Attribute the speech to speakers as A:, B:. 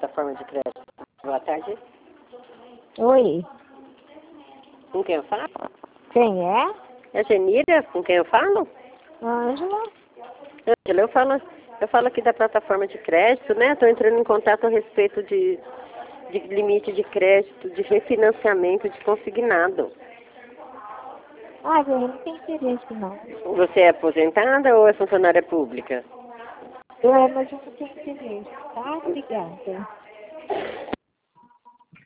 A: plataforma de crédito. Boa tarde.
B: Oi,
A: Com quem eu falo?
B: quem é?
A: É Genira? Com quem eu falo?
B: Ângela?
A: Ângela, eu falo aqui da plataforma de crédito, né? Estou entrando em contato a respeito de limite de crédito, de refinanciamento de consignado.
B: Ah, eu não tenho interesse, não.
A: Você é aposentada ou é funcionária pública?
B: Mas eu não tenho interesse, tá? Obrigada.